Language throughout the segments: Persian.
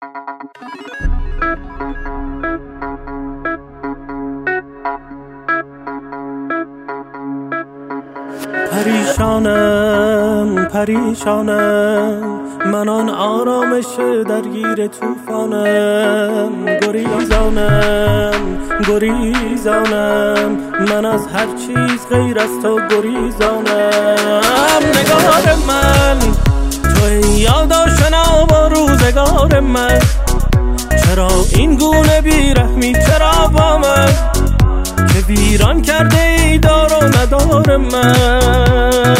پریشانم من آن آرامش درگیر طوفانم، گریزانم من از هر چیز غیر از تو گریزانم. نگار من تو یاد آشنا با روزگار من، چرا این گونه بیرحمی چرا با من که ویران کرده ای دار و ندار من.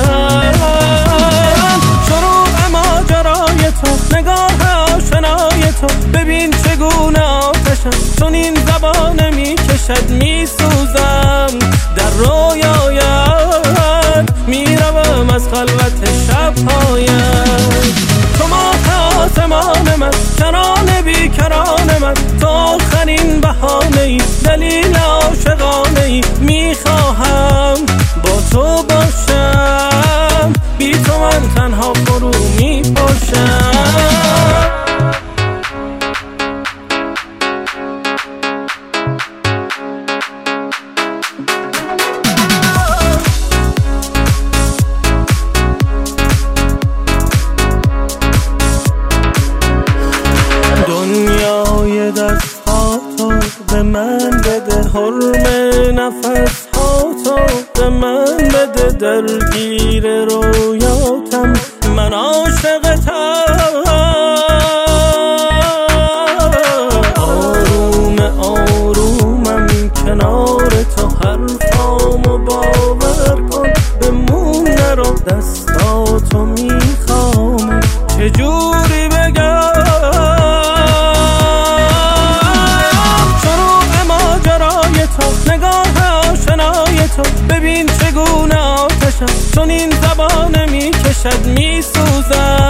شروع ماجرای تو، نگاه آشنای تو، ببین چگونه آتشم چون این زبانه می کشد، می سوزم در رویایت، می روم از خلوت شبهایت. تو ماه آسمان من، کنان بیکران من، تو آخرین بهانه ای، دلیل عاشقانه ای، می خواهم با تو باشم، بی تو من تنها فرو می باشم. دنیای دستاتو به من بده، حرم نفساتو به من بده، درگیر رویاتم من عاشقتم. آرومم کنار تو، حرفامو باور کن بمون نرو، دستاتو میخوام چجوری بگم. ببین چگونه آتشم چون این زبانه می کشد، می سوزم